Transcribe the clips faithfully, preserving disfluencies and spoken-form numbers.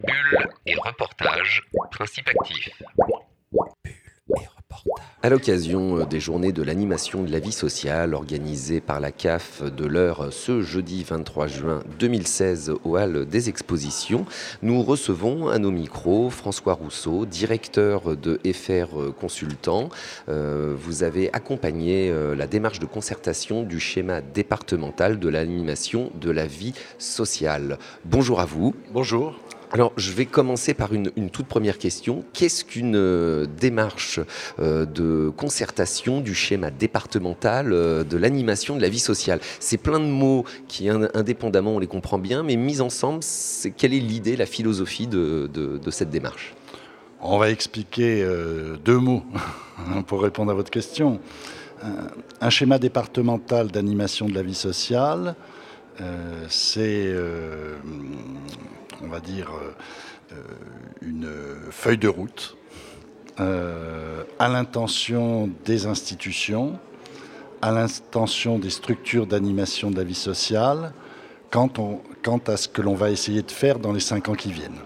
Bulle et reportage, principe actif. À l'occasion des journées de l'animation de la vie sociale organisées par la C A F de l'Eure ce jeudi vingt-trois juin deux mille seize au Hall des Expositions, nous recevons à nos micros François Rousseau, directeur de F R Consultant. Euh, vous avez accompagné euh, la démarche de concertation du schéma départemental de l'animation de la vie sociale. Bonjour à vous. Bonjour. Alors, je vais commencer par une, une toute première question. Qu'est-ce qu'une euh, démarche euh, de concertation du schéma départemental euh, de l'animation de la vie sociale ? C'est plein de mots qui, in, indépendamment, on les comprend bien, mais mis ensemble, c'est, quelle est l'idée, la philosophie de, de, de cette démarche ? On va expliquer euh, deux mots pour répondre à votre question. Un, un schéma départemental d'animation de la vie sociale, euh, c'est... Euh, on va dire, euh, une feuille de route euh, à l'intention des institutions, à l'intention des structures d'animation de la vie sociale, quant, on, quant à ce que l'on va essayer de faire dans les cinq ans qui viennent.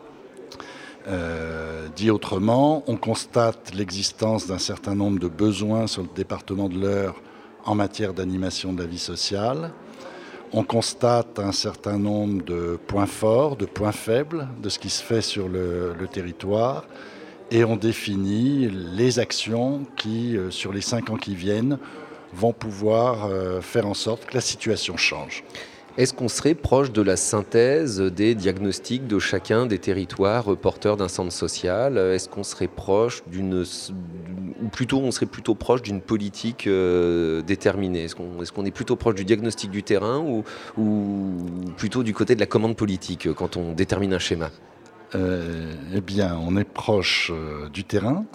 Euh, dit autrement, on constate l'existence d'un certain nombre de besoins sur le département de l'Eure en matière d'animation de la vie sociale. On constate un certain nombre de points forts, de points faibles de ce qui se fait sur le, le territoire et on définit les actions qui, euh, sur les cinq ans qui viennent, vont pouvoir euh, faire en sorte que la situation change. Est-ce qu'on serait proche de la synthèse des diagnostics de chacun des territoires porteurs d'un centre social ? Est-ce qu'on serait proche d'une, ou plutôt on serait plutôt proche d'une politique euh, déterminée ? Est-ce qu'on, est-ce qu'on est plutôt proche du diagnostic du terrain ou, ou plutôt du côté de la commande politique quand on détermine un schéma ? euh, Eh bien, on est proche euh, du terrain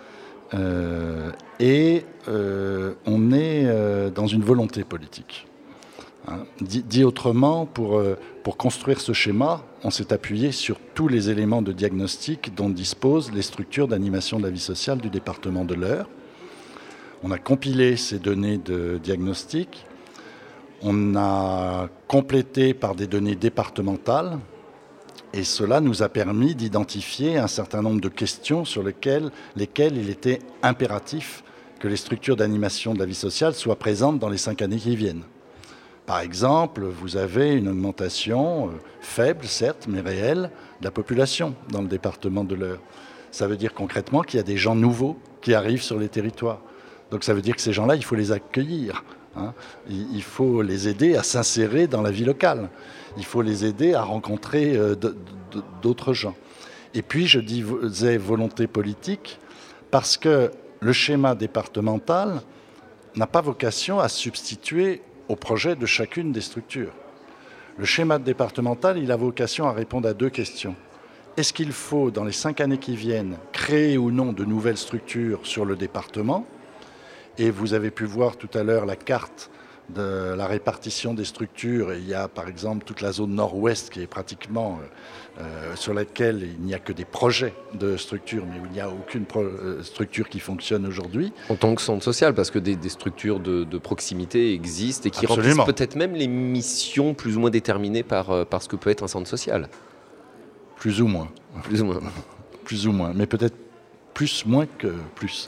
euh, et euh, on est euh, dans une volonté politique. Hein. Dit, dit autrement, pour, euh, pour construire ce schéma, on s'est appuyé sur tous les éléments de diagnostic dont disposent les structures d'animation de la vie sociale du département de l'Eure. On a compilé ces données de diagnostic, on a complété par des données départementales, et cela nous a permis d'identifier un certain nombre de questions sur lesquelles, lesquelles il était impératif que les structures d'animation de la vie sociale soient présentes dans les cinq années qui viennent. Par exemple, vous avez une augmentation euh, faible, certes, mais réelle, de la population dans le département de l'Eure. Ça veut dire concrètement qu'il y a des gens nouveaux qui arrivent sur les territoires. Donc ça veut dire que ces gens-là, il faut les accueillir. Hein. Il, il faut les aider à s'insérer dans la vie locale. Il faut les aider à rencontrer euh, d- d- d'autres gens. Et puis, je disais volonté politique parce que le schéma départemental n'a pas vocation à substituer au projet de chacune des structures. Le schéma départemental, il a vocation à répondre à deux questions. Est-ce qu'il faut, dans les cinq années qui viennent, créer ou non de nouvelles structures sur le département ? Et vous avez pu voir tout à l'heure la carte de la répartition des structures. Et il y a par exemple toute la zone nord-ouest qui est pratiquement euh, sur laquelle il n'y a que des projets de structures, mais où il n'y a aucune pro- euh, structure qui fonctionne aujourd'hui. En tant que centre social, parce que des, des structures de, de proximité existent et qui Absolument. remplissent peut-être même les missions plus ou moins déterminées par, par ce que peut être un centre social. Plus ou moins. Plus ou moins. Plus ou moins, mais peut-être plus, moins que plus.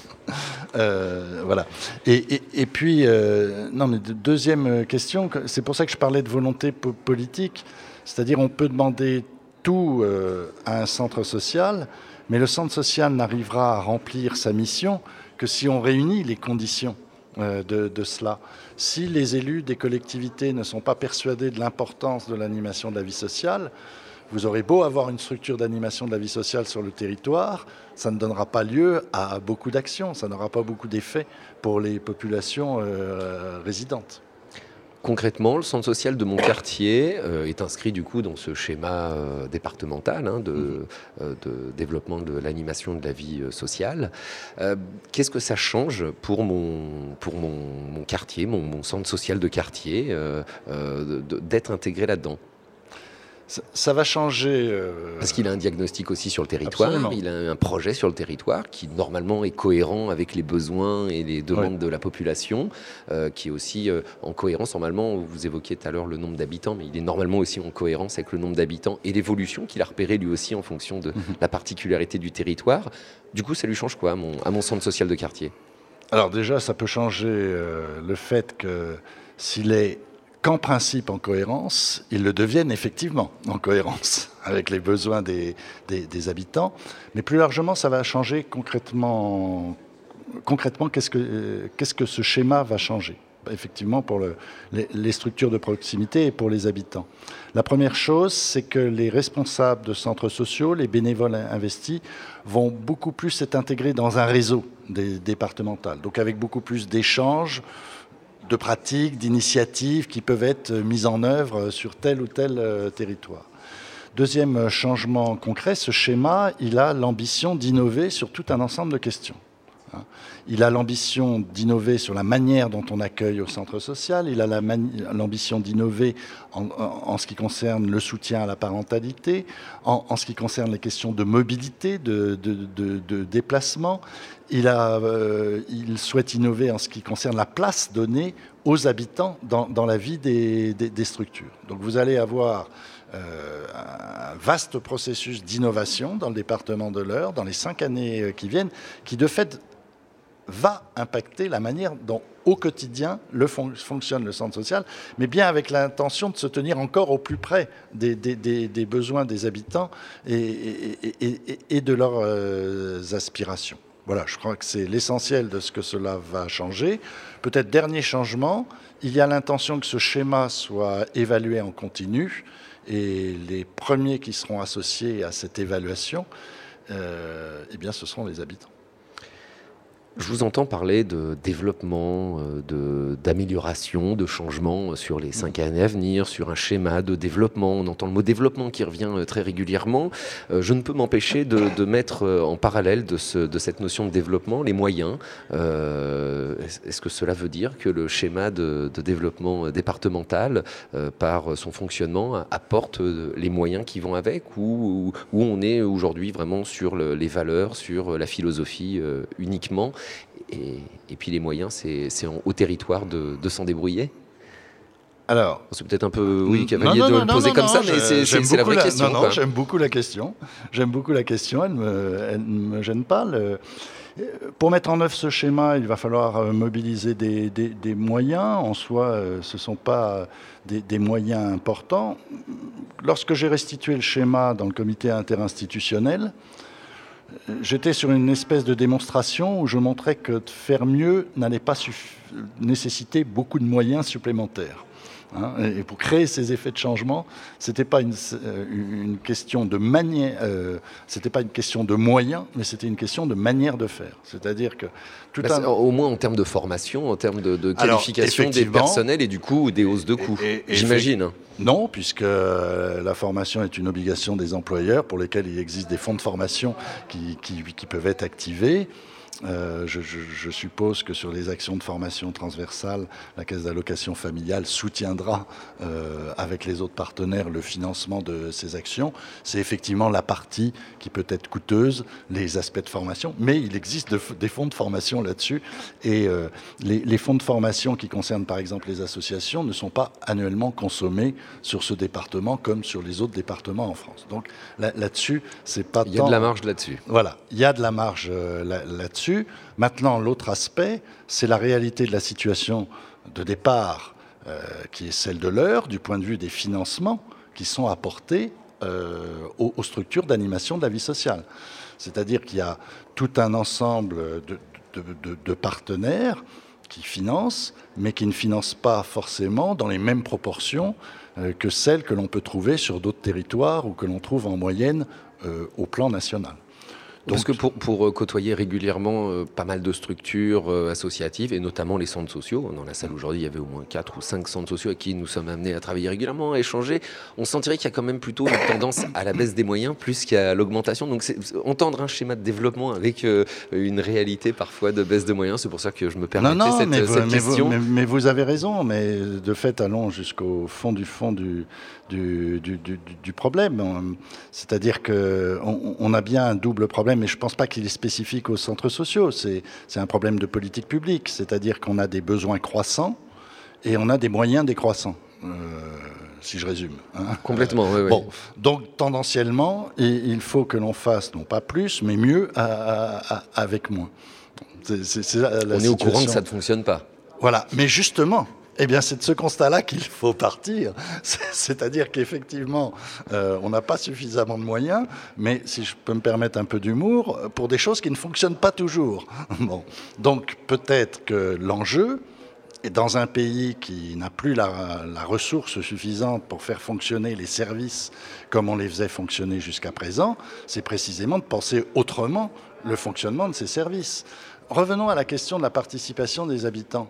Euh, voilà. Et, et, et puis, euh, non, mais deuxième question, c'est pour ça que je parlais de volonté po- politique, c'est-à-dire on peut demander tout euh, à un centre social, mais le centre social n'arrivera à remplir sa mission que si on réunit les conditions euh, de, de cela. Si les élus des collectivités ne sont pas persuadés de l'importance de l'animation de la vie sociale, vous aurez beau avoir une structure d'animation de la vie sociale sur le territoire, ça ne donnera pas lieu à beaucoup d'actions, ça n'aura pas beaucoup d'effet pour les populations euh, résidentes. Concrètement, le centre social de mon quartier euh, est inscrit du coup dans ce schéma euh, départemental hein, de, mmh. euh, de développement de l'animation de la vie euh, sociale. Euh, qu'est-ce que ça change pour mon, pour mon, mon quartier, mon, mon centre social de quartier, euh, euh, de, d'être intégré là-dedans ? Ça, ça va changer. Euh... Parce qu'il a un diagnostic aussi sur le territoire, Absolument. Il a un projet sur le territoire qui normalement est cohérent avec les besoins et les demandes oui. de la population, euh, qui est aussi euh, en cohérence normalement, vous évoquiez tout à l'heure le nombre d'habitants, mais il est normalement aussi en cohérence avec le nombre d'habitants et l'évolution qu'il a repéré lui aussi en fonction de mmh. la particularité du territoire. Du coup, ça lui change quoi à mon, à mon centre social de quartier ? Alors déjà, ça peut changer euh, le fait que s'il est qu'en principe en cohérence, ils le deviennent effectivement en cohérence avec les besoins des, des, des habitants. Mais plus largement, ça va changer concrètement. Concrètement, qu'est-ce que, euh, qu'est-ce que ce schéma va changer ? Effectivement, pour le, les, les structures de proximité et pour les habitants. La première chose, c'est que les responsables de centres sociaux, les bénévoles investis, vont beaucoup plus être intégrés dans un réseau des, départemental. Donc avec beaucoup plus d'échanges, de pratiques, d'initiatives qui peuvent être mises en œuvre sur tel ou tel euh, territoire. Deuxième changement concret, ce schéma, il a l'ambition d'innover sur tout un ensemble de questions. Il a l'ambition d'innover sur la manière dont on accueille au centre social, il a la mani- l'ambition d'innover en, en, en ce qui concerne le soutien à la parentalité, en, en ce qui concerne les questions de mobilité, de, de, de, de déplacement. Il, a, euh, il souhaite innover en ce qui concerne la place donnée aux habitants dans, dans la vie des, des, des structures. Donc vous allez avoir euh, un vaste processus d'innovation dans le département de l'Eure, dans les cinq années qui viennent, qui de fait va impacter la manière dont, au quotidien, le fon- fonctionne le centre social, mais bien avec l'intention de se tenir encore au plus près des, des, des, des besoins des habitants et, et, et, et de leurs euh, aspirations. Voilà, je crois que c'est l'essentiel de ce que cela va changer. Peut-être dernier changement, il y a l'intention que ce schéma soit évalué en continu, et les premiers qui seront associés à cette évaluation, euh, eh bien, ce seront les habitants. Je vous entends parler de développement, de, d'amélioration, de changement sur les cinq années à venir, sur un schéma de développement. On entend le mot développement qui revient très régulièrement. Je ne peux m'empêcher de, de mettre en parallèle de, ce, de cette notion de développement les moyens. Euh, est-ce que cela veut dire que le schéma de, de développement départemental, euh, par son fonctionnement, apporte les moyens qui vont avec, ou, ou on est aujourd'hui vraiment sur le, les valeurs, sur la philosophie euh, uniquement ? Et, et puis les moyens, c'est, c'est en, au territoire de, de s'en débrouiller. Alors, c'est peut-être un peu oui, cavalier non, non, de non, le poser non, comme non, ça, je, mais c'est, c'est, c'est la vraie la, question. Non, non, quoi. j'aime beaucoup la question. J'aime beaucoup la question. Elle me, elle ne me gêne pas. Le, pour mettre en œuvre ce schéma, il va falloir mobiliser des, des, des moyens. En soi, ce ne sont pas des, des moyens importants. Lorsque j'ai restitué le schéma dans le comité interinstitutionnel, j'étais sur une espèce de démonstration où je montrais que de faire mieux n'allait pas suff- nécessiter beaucoup de moyens supplémentaires. Hein, et pour créer ces effets de changement, c'était pas une, une question de manière, euh, c'était pas une question de moyens, mais c'était une question de manière de faire. C'est-à-dire que tout bah, un... au moins en termes de formation, en termes de, de qualification des personnels et du coup des hausses de coûts, et, et, j'imagine. Hein. Non, puisque la formation est une obligation des employeurs pour lesquels il existe des fonds de formation qui, qui, qui peuvent être activés. Euh, je, je, je suppose que sur les actions de formation transversales, la Caisse d'allocation familiale soutiendra euh, avec les autres partenaires le financement de ces actions. C'est effectivement la partie qui peut être coûteuse, les aspects de formation, mais il existe de, des fonds de formation là-dessus. Et euh, les, les fonds de formation qui concernent par exemple les associations ne sont pas annuellement consommés sur ce département comme sur les autres départements en France. Donc là, là-dessus, c'est pas tant... Il y a de la marge là-dessus. Voilà, il y a de la marge euh, là, là-dessus. Maintenant, l'autre aspect, c'est la réalité de la situation de départ, euh, qui est celle de l'Eure, du point de vue des financements qui sont apportés euh, aux, aux structures d'animation de la vie sociale. C'est-à-dire qu'il y a tout un ensemble de, de, de, de partenaires qui financent, mais qui ne financent pas forcément dans les mêmes proportions euh, que celles que l'on peut trouver sur d'autres territoires ou que l'on trouve en moyenne euh, au plan national. Parce que pour, pour côtoyer régulièrement euh, pas mal de structures euh, associatives, et notamment les centres sociaux, dans la salle aujourd'hui il y avait au moins quatre ou cinq centres sociaux avec qui nous sommes amenés à travailler régulièrement, à échanger, on sentirait qu'il y a quand même plutôt une tendance à la baisse des moyens plus qu'à l'augmentation. Donc c'est, entendre un schéma de développement avec euh, une réalité parfois de baisse de moyens, c'est pour ça que je me permettais non, non, cette, mais vous, cette mais question. Vous, mais, mais vous avez raison, mais de fait allons jusqu'au fond du fond du, du, du, du, du problème. C'est-à-dire qu'on on a bien un double problème, et je ne pense pas qu'il est spécifique aux centres sociaux. C'est, c'est un problème de politique publique, c'est-à-dire qu'on a des besoins croissants et on a des moyens décroissants, euh, si je résume. Hein. Complètement, oui, oui. Bon, donc tendanciellement, il faut que l'on fasse, non pas plus, mais mieux à, à, à, avec moins. C'est, c'est, c'est la, la on situation. Est au courant que ça ne fonctionne pas. Voilà, mais justement... Eh bien, c'est de ce constat-là qu'il faut partir. C'est-à-dire qu'effectivement, euh, on n'a pas suffisamment de moyens, mais si je peux me permettre un peu d'humour, pour des choses qui ne fonctionnent pas toujours. Bon. Donc, peut-être que l'enjeu, est dans un pays qui n'a plus la, la ressource suffisante pour faire fonctionner les services comme on les faisait fonctionner jusqu'à présent, c'est précisément de penser autrement le fonctionnement de ces services. Revenons à la question de la participation des habitants.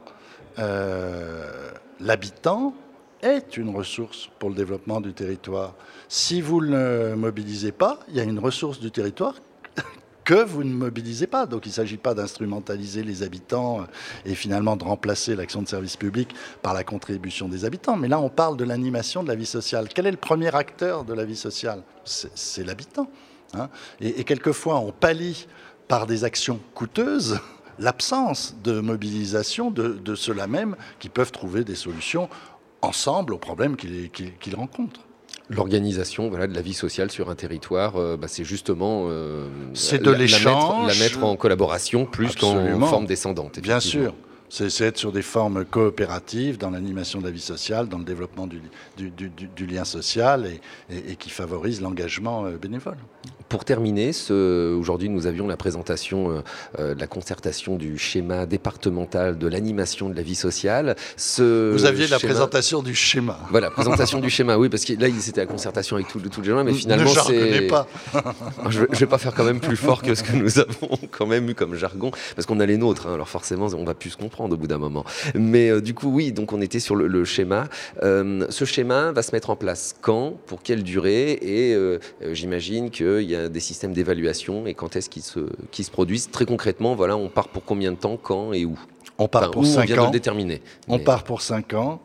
Euh, l'habitant est une ressource pour le développement du territoire. Si vous ne le mobilisez pas, il y a une ressource du territoire que vous ne mobilisez pas. Donc il ne s'agit pas d'instrumentaliser les habitants et finalement de remplacer l'action de service public par la contribution des habitants. Mais là, on parle de l'animation de la vie sociale. Quel est le premier acteur de la vie sociale ? C'est, c'est l'habitant. Hein, et, et quelquefois, on pallie par des actions coûteuses l'absence de mobilisation de, de ceux-là même qui peuvent trouver des solutions ensemble aux problèmes qu'ils, qu'ils, qu'ils rencontrent. L'organisation voilà, de la vie sociale sur un territoire, euh, bah, c'est justement euh, c'est de la, l'échange. La, mettre, la mettre en collaboration plus Absolument. Qu'en forme descendante. Bien sûr. C'est, c'est être sur des formes coopératives dans l'animation de la vie sociale, dans le développement du, du, du, du lien social et, et, et qui favorise l'engagement bénévole. Pour terminer, ce, aujourd'hui nous avions la présentation euh, de la concertation du schéma départemental de l'animation de la vie sociale. Ce Vous aviez schéma... la présentation du schéma. Voilà, présentation du schéma, oui, parce que là c'était la concertation avec tous les gens, mais finalement ne c'est... Ne jargonnez pas. Je ne vais pas faire quand même plus fort que ce que nous avons quand même eu comme jargon, parce qu'on a les nôtres, hein, alors forcément on va plus se comprendre au bout d'un moment. Mais euh, du coup, oui, donc on était sur le, le schéma. Euh, ce schéma va se mettre en place quand, pour quelle durée, et euh, j'imagine qu'il y a des systèmes d'évaluation, et quand est-ce qu'ils se, qu'ils se produisent. Très concrètement, voilà, on part pour combien de temps, quand et où ? On part enfin, pour où cinq on vient ans. De le déterminer. On Mais... part pour cinq ans.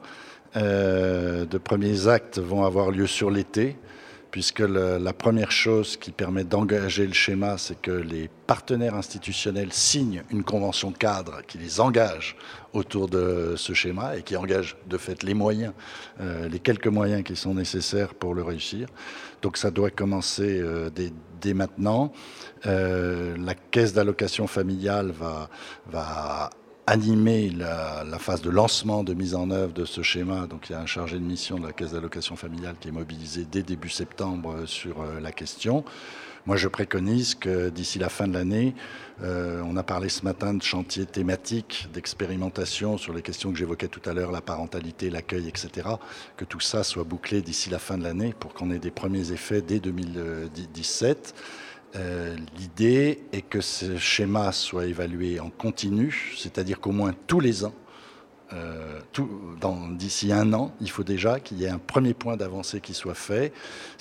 Euh, de premiers actes vont avoir lieu sur l'été, puisque le, la première chose qui permet d'engager le schéma, c'est que les partenaires institutionnels signent une convention cadre qui les engage autour de ce schéma et qui engage de fait les moyens, euh, les quelques moyens qui sont nécessaires pour le réussir. Donc ça doit commencer euh, dès, dès maintenant. Euh, la caisse d'allocation familiale va, va animer la, la phase de lancement, de mise en œuvre de ce schéma. Donc il y a un chargé de mission de la caisse d'allocation familiale qui est mobilisé dès début septembre sur euh, la question. Moi, je préconise que d'ici la fin de l'année, euh, on a parlé ce matin de chantiers thématiques, d'expérimentation sur les questions que j'évoquais tout à l'heure, la parentalité, l'accueil, et cetera, que tout ça soit bouclé d'ici la fin de l'année pour qu'on ait des premiers effets dès deux mille dix-sept. Euh, l'idée est que ce schéma soit évalué en continu, c'est-à-dire qu'au moins tous les ans, Euh, tout, dans, d'ici un an, il faut déjà qu'il y ait un premier point d'avancée qui soit fait.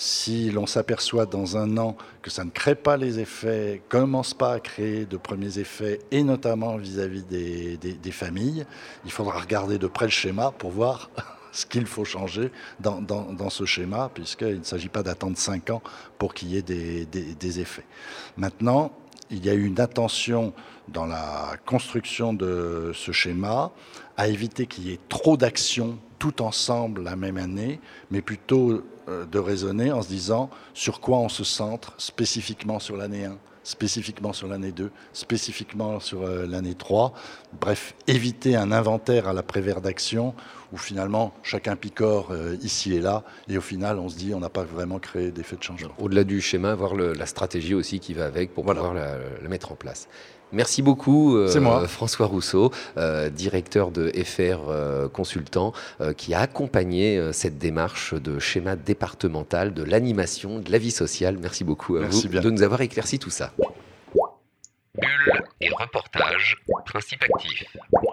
Si l'on s'aperçoit dans un an que ça ne crée pas les effets, commence pas à créer de premiers effets, et notamment vis-à-vis des, des, des familles, il faudra regarder de près le schéma pour voir ce qu'il faut changer dans, dans, dans ce schéma, puisqu'il ne s'agit pas d'attendre cinq ans pour qu'il y ait des, des, des effets. Maintenant, il y a eu une attention dans la construction de ce schéma à éviter qu'il y ait trop d'actions tout ensemble la même année, mais plutôt de raisonner en se disant sur quoi on se centre spécifiquement sur l'année un, spécifiquement sur l'année deux, spécifiquement sur l'année trois. Bref, éviter un inventaire à la Prévert d'action où finalement chacun picore euh, ici et là, et au final on se dit on n'a pas vraiment créé d'effet de changement. Au-delà du schéma, voir le, la stratégie aussi qui va avec pour voilà. pouvoir la, la mettre en place. Merci beaucoup euh, François Rousseau, euh, directeur de F R euh, Consultant, euh, qui a accompagné euh, cette démarche de schéma départemental de l'animation de la vie sociale. Merci beaucoup à Merci vous bien. de nous avoir éclairci tout ça. reportage, principe actif.